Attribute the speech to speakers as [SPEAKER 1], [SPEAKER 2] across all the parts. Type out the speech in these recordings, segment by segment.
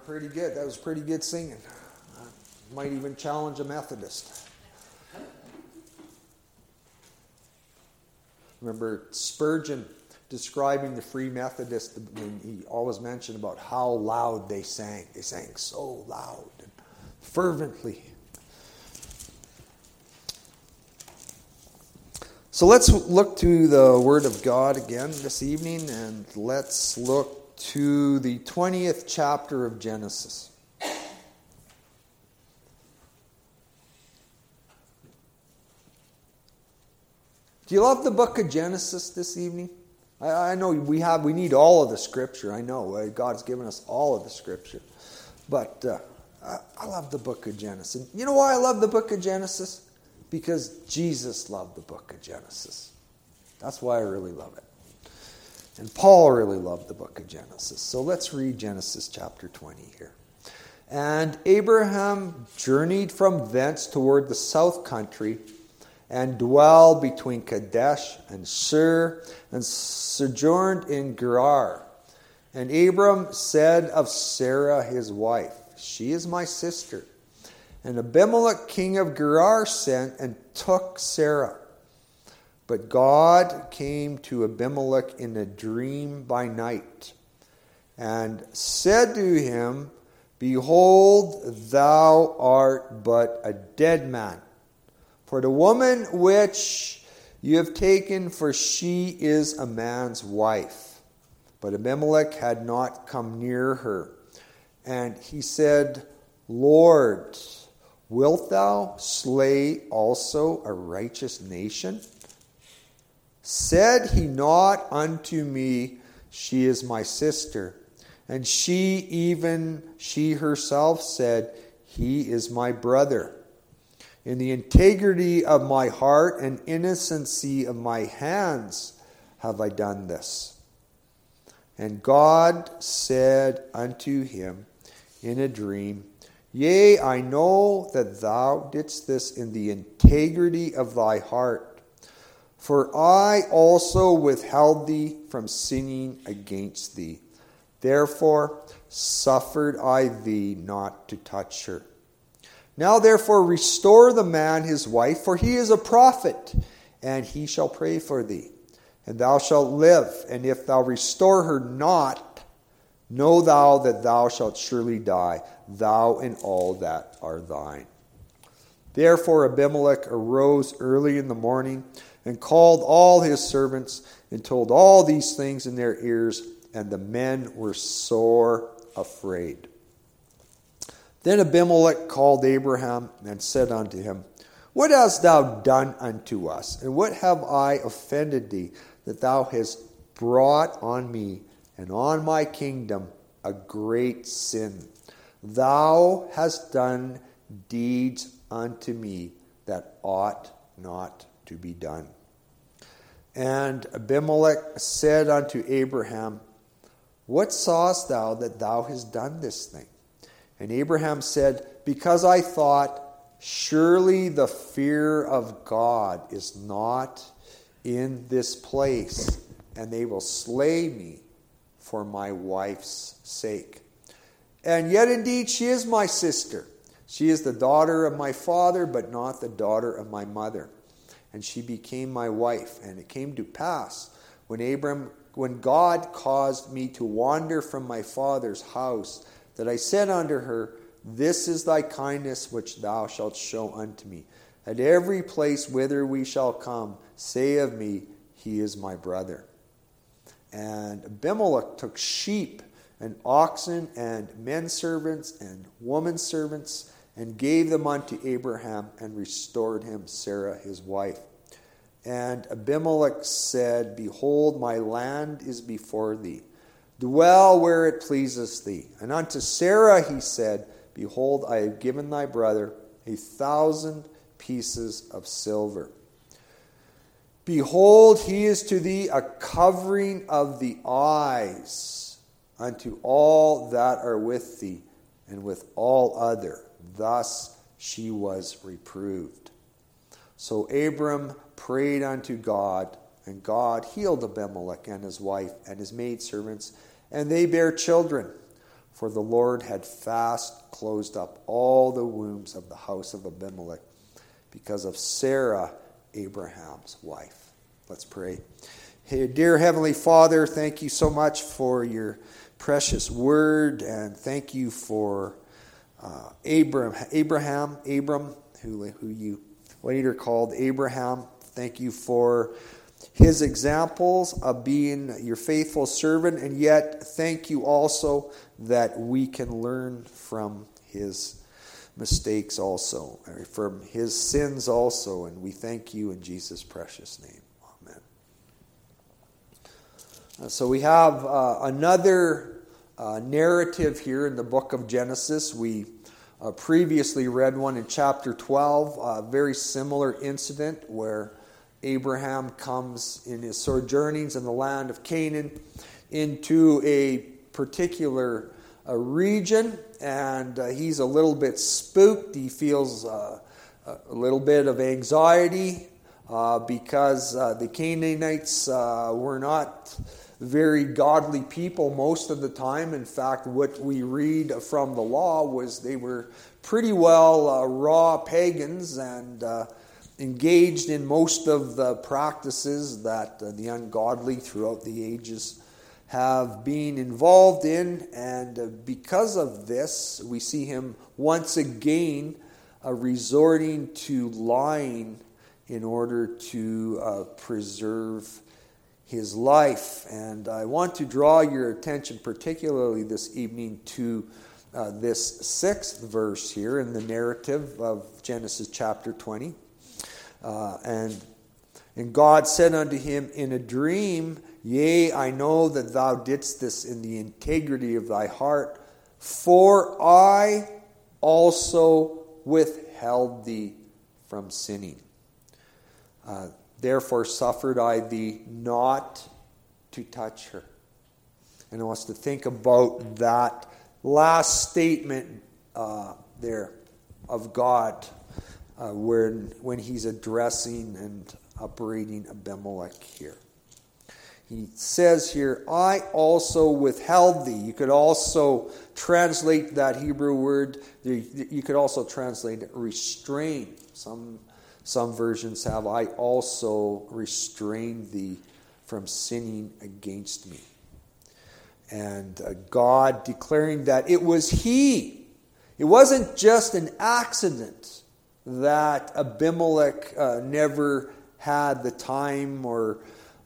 [SPEAKER 1] pretty good. That was pretty good singing. Might even challenge a Methodist. Remember Spurgeon describing the Free Methodist, when he always mentioned about how loud they sang. They sang so loud and fervently. So let's look to the Word of God again this evening, and let's look to the 20th chapter of Genesis. Do you love the book of Genesis this evening? I know we need all of the Scripture. I know God's given us all of the Scripture. But I love the book of Genesis. You know why I love the book of Genesis? Because Jesus loved the book of Genesis. That's why I really love it. And Paul really loved the book of Genesis. So let's read Genesis chapter 20 here. And Abraham journeyed from thence toward the south country, and dwelled between Kadesh and Shur, and sojourned in Gerar. And Abram said of Sarah his wife, She is my sister. And Abimelech king of Gerar sent and took Sarah. But God came to Abimelech in a dream by night, and said to him, Behold, thou art but a dead man. For the woman which you have taken, for she is a man's wife. But Abimelech had not come near her. And he said, Lord, wilt thou slay also a righteous nation? Said he not unto me, She is my sister? And she herself said, He is my brother. In the integrity of my heart and innocency of my hands have I done this. And God said unto him in a dream, Yea, I know that thou didst this in the integrity of thy heart. For I also withheld thee from sinning against thee. Therefore suffered I thee not to touch her. Now therefore restore the man his wife, for he is a prophet, and he shall pray for thee, and thou shalt live. And if thou restore her not, know thou that thou shalt surely die, thou and all that are thine. Therefore Abimelech arose early in the morning, and called all his servants, and told all these things in their ears, and the men were sore afraid. Then Abimelech called Abraham and said unto him, What hast thou done unto us? And what have I offended thee, that thou hast brought on me and on my kingdom a great sin? Thou hast done deeds unto me that ought not to be done. And Abimelech said unto Abraham, What sawest thou that thou hast done this thing? And Abraham said, Because I thought, surely the fear of God is not in this place, and they will slay me for my wife's sake. And yet indeed she is my sister. She is the daughter of my father, but not the daughter of my mother. And she became my wife. And it came to pass, when God caused me to wander from my father's house, that I said unto her, This is thy kindness which thou shalt show unto me. At every place whither we shall come, say of me, He is my brother. And Abimelech took sheep and oxen and men servants and woman servants, and gave them unto Abraham, and restored him Sarah his wife. And Abimelech said, Behold, my land is before thee. Dwell where it pleaseth thee. And unto Sarah he said, Behold, I have given thy brother 1,000 pieces of silver. Behold, he is to thee a covering of the eyes unto all that are with thee, and with all other. Thus she was reproved. So Abram prayed unto God, and God healed Abimelech and his wife and his maidservants, and they bare children. for the Lord had fast closed up all the wombs of the house of Abimelech because of Sarah, Abraham's wife. Let's pray. Hey, dear Heavenly Father, thank you so much for your precious word, and thank you for Abram, who you later called Abraham. Thank you for his examples of being your faithful servant, and yet thank you also that we can learn from his mistakes also, or from his sins also, and we thank you in Jesus' precious name. Amen. So we have another narrative here in the book of Genesis. We previously read one in chapter 12, a very similar incident where Abraham comes in his sojournings in the land of Canaan into a particular region, and he's a little bit spooked. He feels a little bit of anxiety because the Canaanites were not very godly people most of the time. In fact, what we read from the law was they were pretty well raw pagans and engaged in most of the practices that the ungodly throughout the ages have been involved in. And because of this, we see him once again resorting to lying in order to preserve his life. And I want to draw your attention particularly this evening to this 6th verse here in the narrative of Genesis chapter 20. And God said unto him in a dream, Yea, I know that thou didst this in the integrity of thy heart, for I also withheld thee from sinning. Therefore suffered I thee not to touch her. And I want us to think about that last statement there of God when he's addressing and upbraiding Abimelech here. He says here, I also withheld thee. You could also translate that Hebrew word, you could also translate it restrain. Some versions have, I also restrained thee from sinning against me. And God declaring that it was he. It wasn't just an accident that Abimelech never had the time or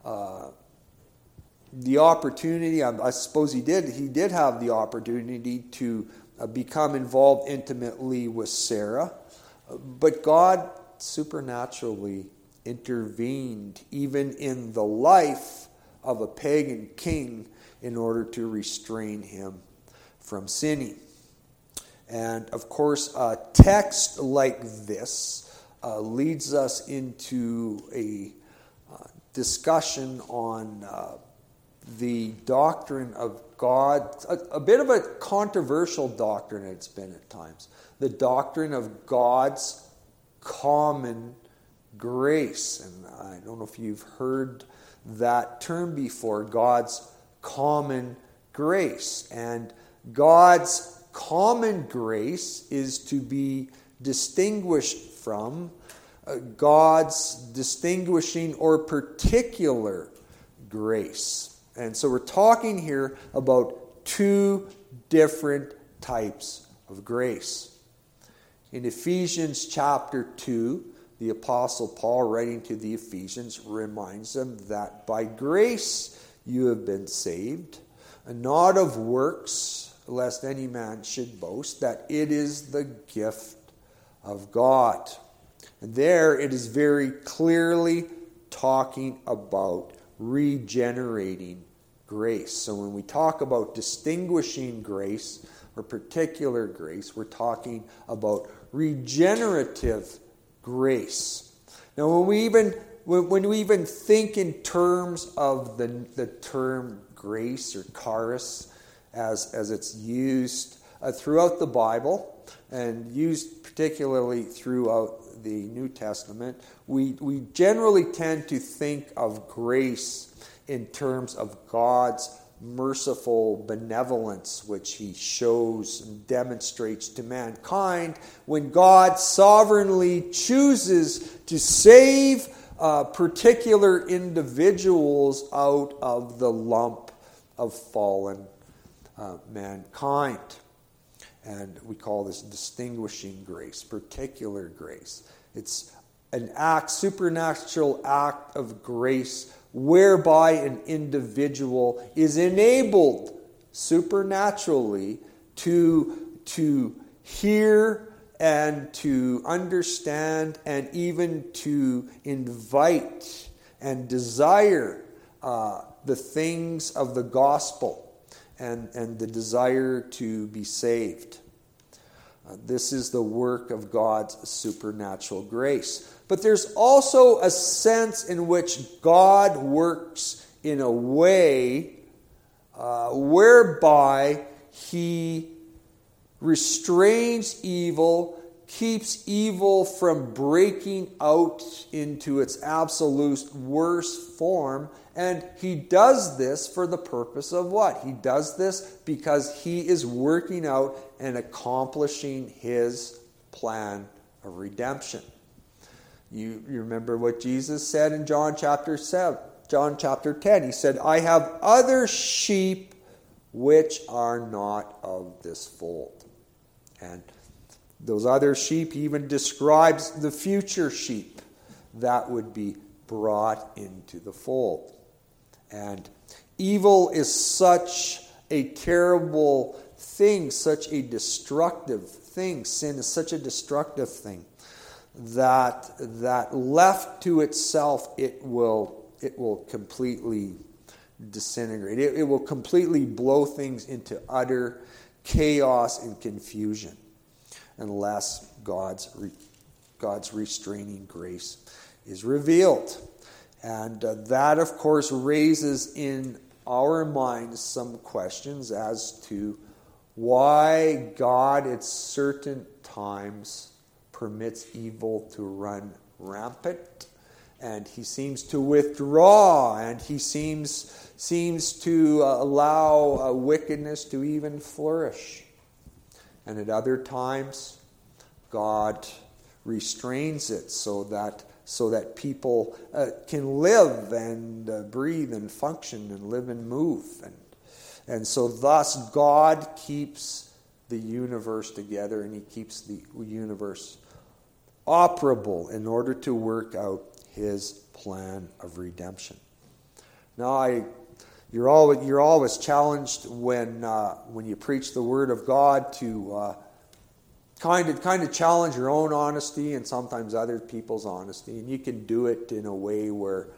[SPEAKER 1] the opportunity. I suppose he did. He did have the opportunity to become involved intimately with Sarah. But God supernaturally intervened even in the life of a pagan king in order to restrain him from sinning. And of course, a text like this leads us into a discussion on the doctrine of God, a bit of a controversial doctrine it's been at times. The doctrine of God's common grace. And I don't know if you've heard that term before, God's common grace. And God's common grace is to be distinguished from God's distinguishing or particular grace. And so we're talking here about two different types of grace. In Ephesians chapter 2, the Apostle Paul, writing to the Ephesians, reminds them that by grace you have been saved, and not of works, lest any man should boast, that it is the gift of God. And there it is very clearly talking about regenerating grace. So when we talk about distinguishing grace or particular grace, we're talking about regenerative grace. Now, when we even think in terms of the term grace or charis, as it's used throughout the Bible and used particularly throughout the New Testament, we generally tend to think of grace in terms of God's merciful benevolence which he shows and demonstrates to mankind when God sovereignly chooses to save particular individuals out of the lump of fallen mankind. And we call this distinguishing grace, particular grace. It's an supernatural act of grace whereby an individual is enabled supernaturally to hear and to understand and even to invite and desire the things of the gospel and the desire to be saved. This is the work of God's supernatural grace. But there's also a sense in which God works in a way whereby he restrains evil, keeps evil from breaking out into its absolute worst form, and he does this for the purpose of what? He does this because he is working out and accomplishing his plan of redemption. You remember what Jesus said in John chapter 10. He said, I have other sheep which are not of this fold. And those other sheep even describes the future sheep that would be brought into the fold. And evil is such a terrible thing, such a destructive thing. Sin is such a destructive thing that left to itself, it will completely disintegrate. It will completely blow things into utter chaos and confusion unless God's restraining grace is revealed. And that, of course, raises in our minds some questions as to why God at certain times permits evil to run rampant, and he seems to withdraw, and he seems to allow wickedness to even flourish. And at other times, God restrains it so that people can live and breathe and function and live and move. And so thus God keeps the universe together, and he keeps the universe operable in order to work out his plan of redemption. Now, you're always challenged when you preach the Word of God to kind of challenge your own honesty and sometimes other people's honesty, and you can do it in a way where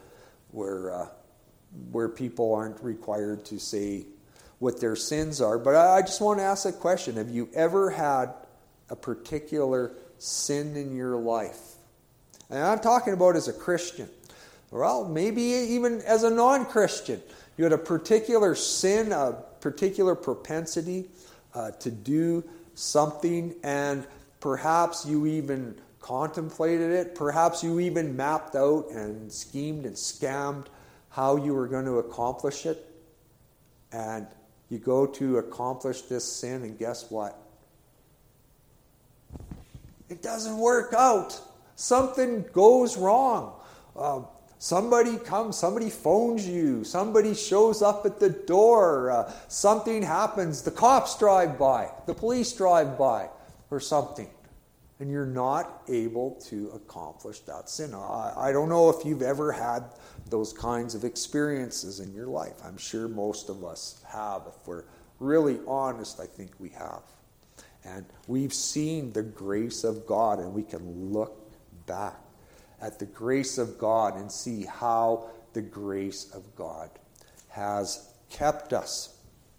[SPEAKER 1] people aren't required to say what their sins are. But I just want to ask a question: have you ever had a particular sin in your life? And I'm talking about as a Christian. Well, maybe even as a non-Christian. You had a particular sin, a particular propensity to do something, and perhaps you even contemplated it. Perhaps you even mapped out and schemed and scammed how you were going to accomplish it. And you go to accomplish this sin, and guess what? It doesn't work out. Something goes wrong. Somebody comes, somebody phones you, somebody shows up at the door, something happens, the cops drive by, the police drive by, or something, and you're not able to accomplish that sin. I don't know if you've ever had those kinds of experiences in your life. I'm sure most of us have. If we're really honest, I think we have. And we've seen the grace of God, and we can look back at the grace of God and see how the grace of God has kept us.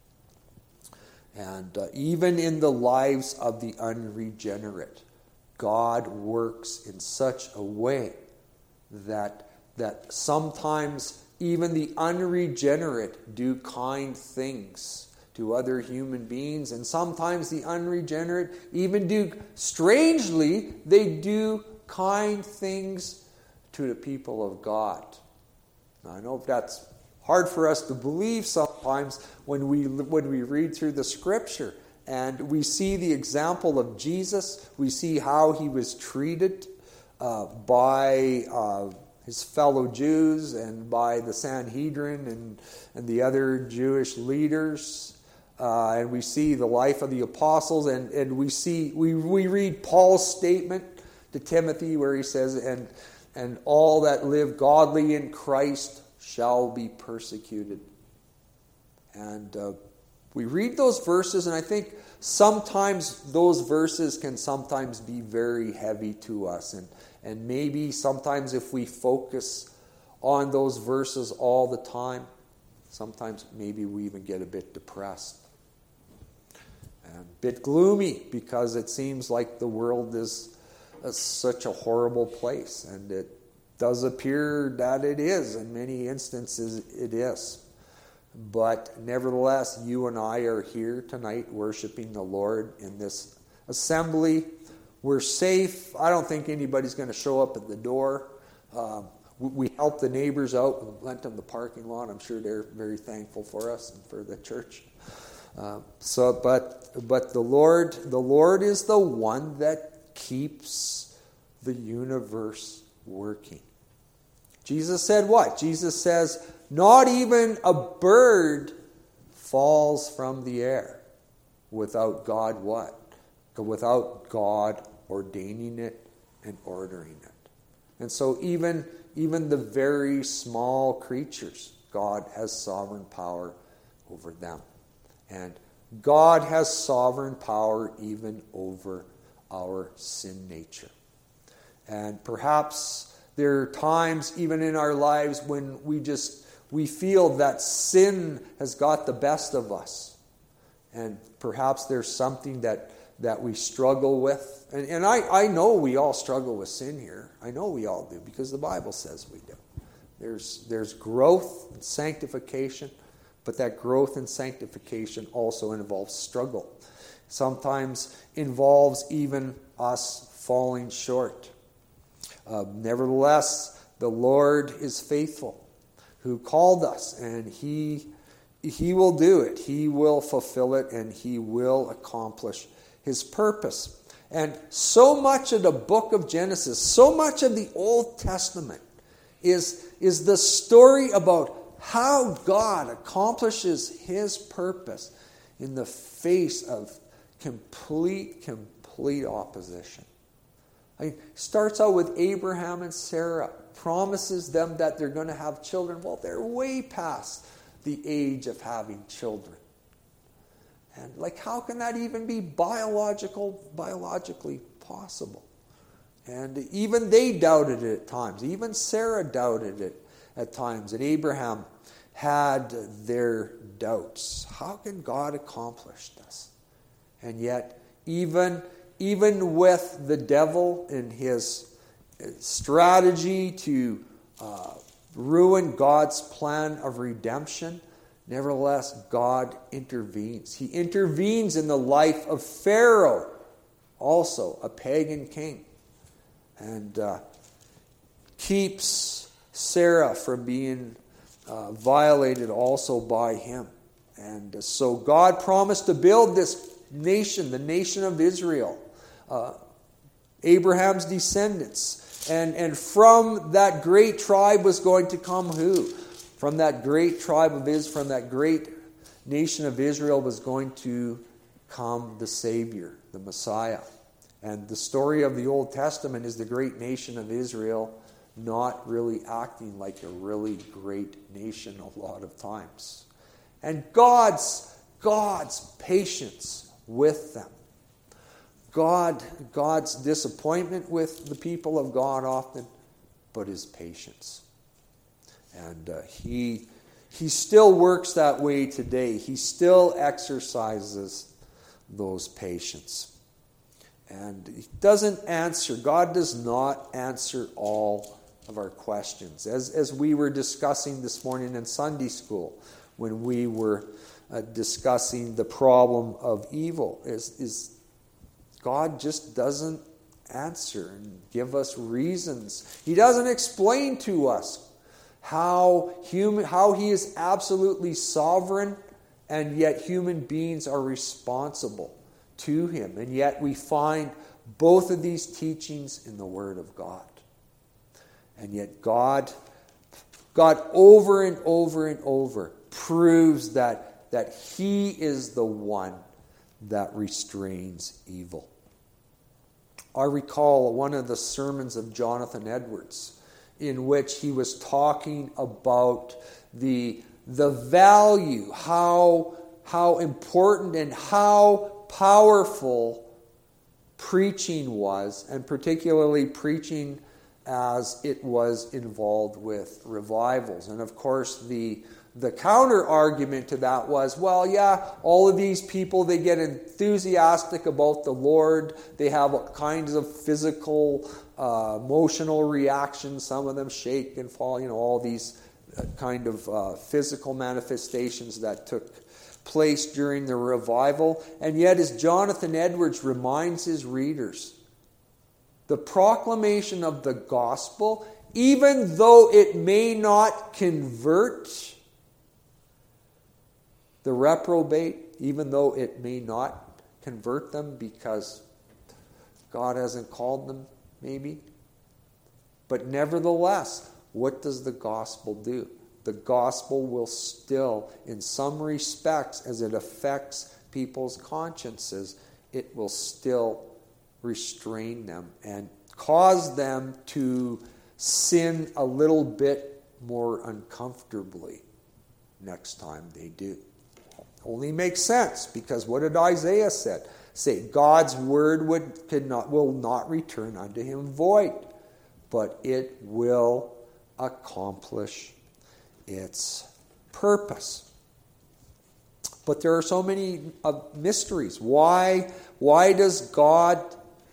[SPEAKER 1] And even in the lives of the unregenerate, God works in such a way that sometimes even the unregenerate do kind things to other human beings, and sometimes the unregenerate even do, strangely, they do kind things to the people of God. Now, I know that's hard for us to believe sometimes when we read through the Scripture. And we see the example of Jesus. We see how he was treated by his fellow Jews and by the Sanhedrin and the other Jewish leaders. And we see the life of the apostles. And we read Paul's statement to Timothy where he says, and all that live godly in Christ shall be persecuted. And we read those verses, and I think sometimes those verses can sometimes be very heavy to us. And maybe sometimes if we focus on those verses all the time, sometimes maybe we even get a bit depressed. And a bit gloomy because it seems like the world is such a horrible place. And it does appear that it is. In many instances it is. But nevertheless, you and I are here tonight worshiping the Lord in this assembly. We're safe. I don't think anybody's going to show up at the door. We helped the neighbors out and lent them the parking lot. I'm sure they're very thankful for us and for the church. But the Lord is the one that keeps the universe working. Jesus said what? Jesus says, not even a bird falls from the air without God what? Without God ordaining it and ordering it. And so even the very small creatures, God has sovereign power over them. And God has sovereign power even over our sin nature. And perhaps there are times even in our lives when we feel that sin has got the best of us. And perhaps there's something that we struggle with. And I know we all struggle with sin here. I know we all do because the Bible says we do. There's growth and sanctification, but that growth and sanctification also involves struggle. Sometimes involves even us falling short. Nevertheless, the Lord is faithful, who called us, and He will do it. He will fulfill it, and He will accomplish His purpose. And so much of the book of Genesis, so much of the Old Testament is the story about how God accomplishes His purpose in the face of complete opposition. It starts out with Abraham and Sarah, promises them that they're going to have children. Well, they're way past the age of having children. And how can that even be biologically possible? And even they doubted it at times. Even Sarah doubted it at times. And Abraham had their doubts. How can God accomplish this? And yet, even with the devil and his strategy to ruin God's plan of redemption, nevertheless, God intervenes. He intervenes in the life of Pharaoh, also a pagan king, and keeps Sarah from being violated also by him. And so God promised to build this nation, the nation of Israel, Abraham's descendants. And from that great tribe was going to come who? From that great tribe of Israel, from that great nation of Israel was going to come the Savior, the Messiah. And the story of the Old Testament is the great nation of Israel not really acting like a really great nation a lot of times. And God's patience with them. God's disappointment with the people of God often, but His patience. And He still works that way today. He still exercises those patience. And He doesn't answer. God does not answer all of our questions. As we were discussing this morning in Sunday school, when we were discussing the problem of evil, is God just doesn't answer and give us reasons. He doesn't explain to us how he is absolutely sovereign, and yet human beings are responsible to him. And yet we find both of these teachings in the Word of God. And yet God over and over and over proves that he is the one that restrains evil. I recall one of the sermons of Jonathan Edwards in which he was talking about the value, how important and how powerful preaching was, and particularly preaching as it was involved with revivals. And of course, the counter argument to that was, well, yeah, all of these people, they get enthusiastic about the Lord. They have kinds of physical, emotional reactions. Some of them shake and fall, all these kind of physical manifestations that took place during the revival. And yet, as Jonathan Edwards reminds his readers, the proclamation of the gospel, even though it may not convert the reprobate, even though it may not convert them because God hasn't called them, maybe. But nevertheless, what does the gospel do? The gospel will still, in some respects, as it affects people's consciences, it will still restrain them and cause them to sin a little bit more uncomfortably next time they do. Only makes sense, because what did Isaiah say? God's word will not return unto him void, but it will accomplish its purpose. But there are so many mysteries. Why does God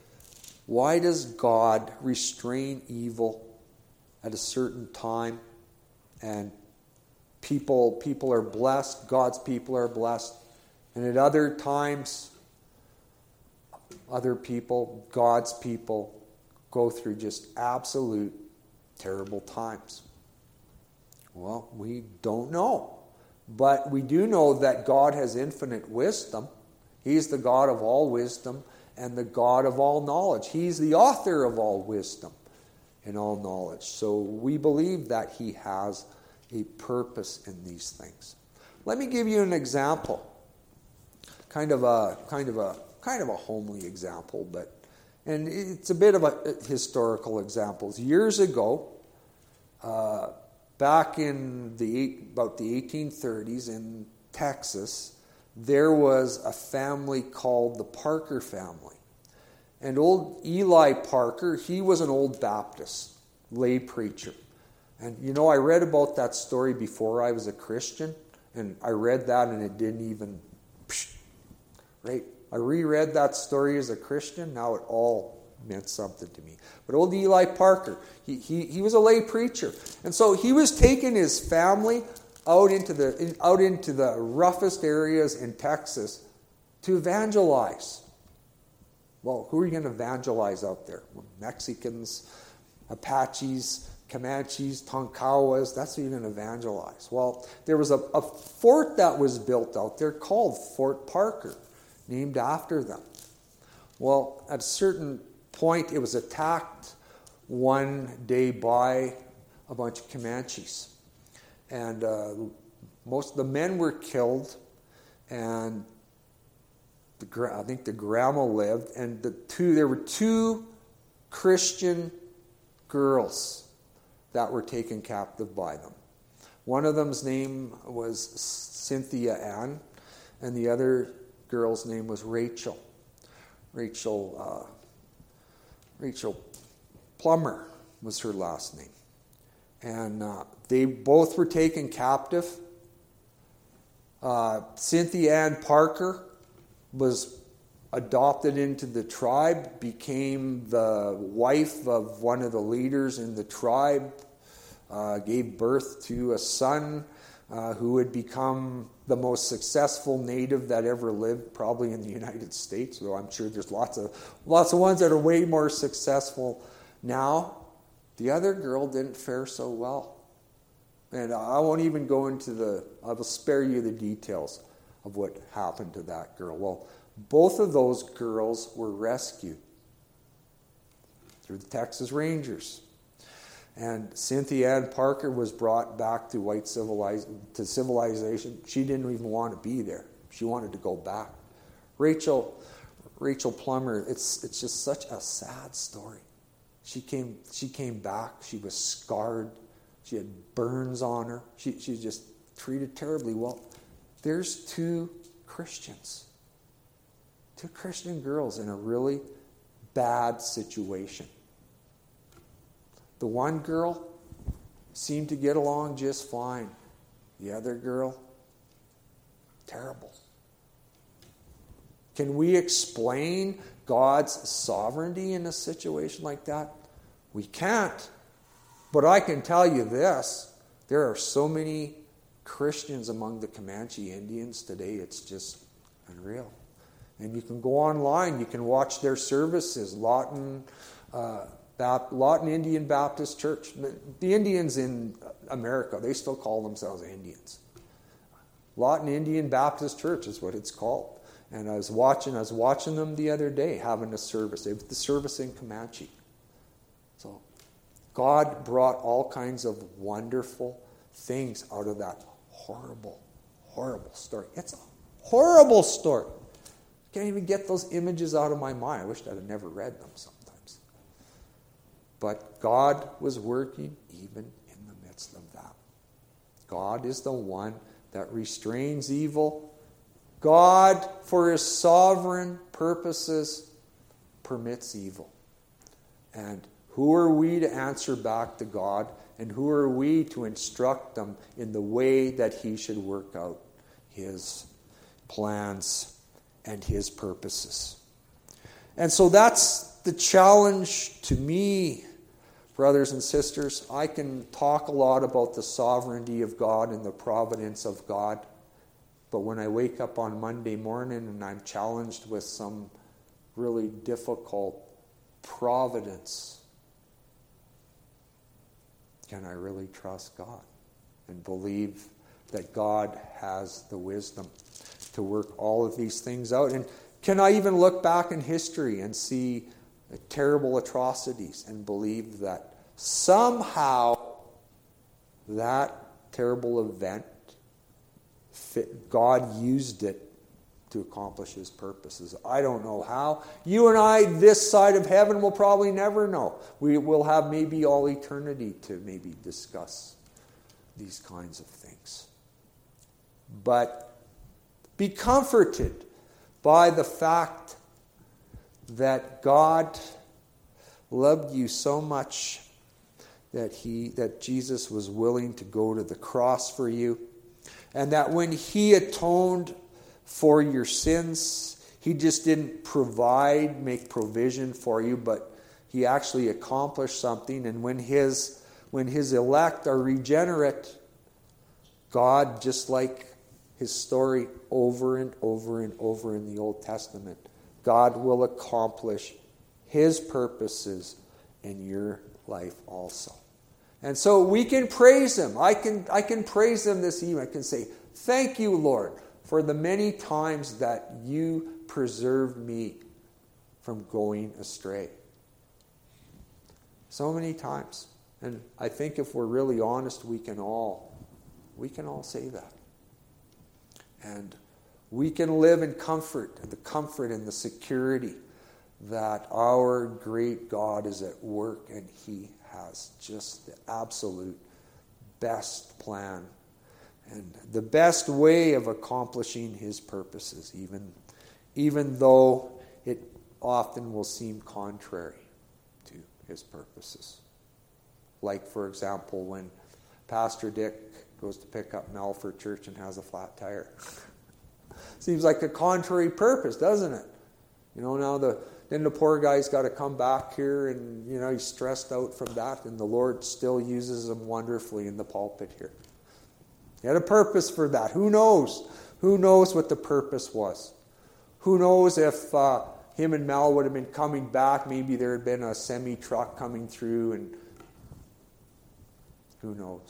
[SPEAKER 1] restrain evil at a certain time? And people are blessed, God's people are blessed. And at other times, other people, God's people, go through just absolute terrible times. Well, we don't know. But we do know that God has infinite wisdom. He's the God of all wisdom and the God of all knowledge. He's the author of all wisdom and all knowledge. So we believe that he has a purpose in these things. Let me give you an example. Kind of a homely example, and it's a bit of a historical example. Years ago, back in about the 1830s in Texas, there was a family called the Parker family. And old Eli Parker, he was an old Baptist lay preacher. And I read about that story before I was a Christian, and I read that and it didn't even, right? I reread that story as a Christian, now it all meant something to me. But old Eli Parker, he was a lay preacher. And so he was taking his family out into the roughest areas in Texas to evangelize. Well, who are you going to evangelize out there? Mexicans, Apaches, Comanches, Tonkawas, that's who you're going to evangelize. Well, there was a fort that was built out there called Fort Parker, named after them. Well, at a certain point, it was attacked one day by a bunch of Comanches. And most of the men were killed, and I think the grandma lived, and there were two Christian girls that were taken captive by them. One of them's name was Cynthia Ann, and the other girl's name was Rachel. Rachel Plummer was her last name. And they both were taken captive. Cynthia Ann Parker was adopted into the tribe, became the wife of one of the leaders in the tribe, gave birth to a son who would become the most successful native that ever lived, probably in the United States, though I'm sure there's lots of ones that are way more successful now. The other girl didn't fare so well. And I won't even go into I will spare you the details of what happened to that girl. Well, both of those girls were rescued through the Texas Rangers. And Cynthia Ann Parker was brought back to civilization. She didn't even want to be there. She wanted to go back. Rachel Plummer, it's just such a sad story. She came back. She was scarred. She had burns on her. She was just treated terribly. Well, there's two Christian girls in a really bad situation. The one girl seemed to get along just fine. The other girl, terrible. Can we explain God's sovereignty in a situation like that? We can't. But I can tell you this, there are so many Christians among the Comanche Indians today, it's just unreal. And you can go online, you can watch their services, Lawton Indian Baptist Church. The Indians in America, they still call themselves Indians. Lawton Indian Baptist Church is what it's called. And I was watching them the other day having a service. They have the service in Comanche. So God brought all kinds of wonderful things out of that horrible, horrible story. It's a horrible story. Can't even get those images out of my mind. I wish I'd have never read them sometimes. But God was working even in the midst of that. God is the one that restrains evil. God, for his sovereign purposes, permits evil. And who are we to answer back to God? And who are we to instruct them in the way that he should work out his plans and his purposes? And so that's the challenge to me, brothers and sisters. I can talk a lot about the sovereignty of God and the providence of God. But when I wake up on Monday morning and I'm challenged with some really difficult providence, can I really trust God and believe that God has the wisdom to work all of these things out? And can I even look back in history and see terrible atrocities and believe that somehow that terrible event, God used it to accomplish his purposes? I don't know how. You and I, this side of heaven, will probably never know. We will have maybe all eternity to maybe discuss these kinds of things. But be comforted by the fact that God loved you so much that Jesus was willing to go to the cross for you. And that when he atoned for your sins, he just didn't make provision for you, but he actually accomplished something. And when his elect are regenerate, God, just like his story over and over and over in the Old Testament, God will accomplish his purposes in your life also. And so we can praise him. I can praise him this evening. I can say, thank you, Lord, for the many times that you preserved me from going astray. So many times. And I think if we're really honest, we can all say that. And we can live in comfort and the security that our great God is at work and he has just the absolute best plan and the best way of accomplishing his purposes, even though it often will seem contrary to his purposes. Like, for example, when Pastor Dick goes to pick up Mel for church and has a flat tire. Seems like a contrary purpose, doesn't it? Now then the poor guy's got to come back here and, he's stressed out from that, and the Lord still uses him wonderfully in the pulpit here. He had a purpose for that. Who knows? Who knows what the purpose was? Who knows if him and Mel would have been coming back, maybe there had been a semi-truck coming through, and who knows?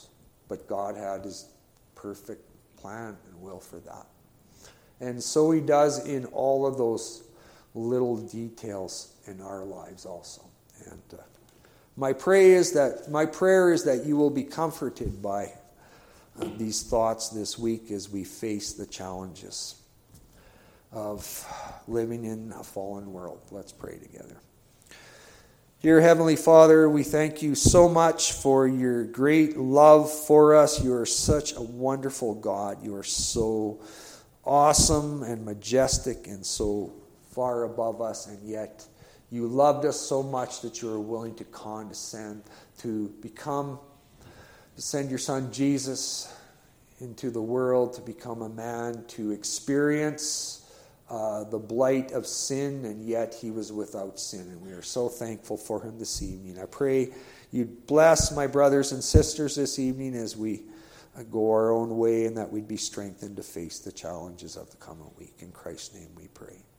[SPEAKER 1] but God had his perfect plan and will for that. And so he does in all of those little details in our lives also. And my prayer is that you will be comforted by these thoughts this week as we face the challenges of living in a fallen world. Let's pray together. Dear Heavenly Father, we thank you so much for your great love for us. You are such a wonderful God. You are so awesome and majestic and so far above us, and yet you loved us so much that you are willing to condescend, to send your Son Jesus into the world, to become a man, to experience the blight of sin, and yet he was without sin. And we are so thankful for him this evening. I pray you bless my brothers and sisters this evening as we go our own way, and that we'd be strengthened to face the challenges of the coming week. In Christ's name we pray.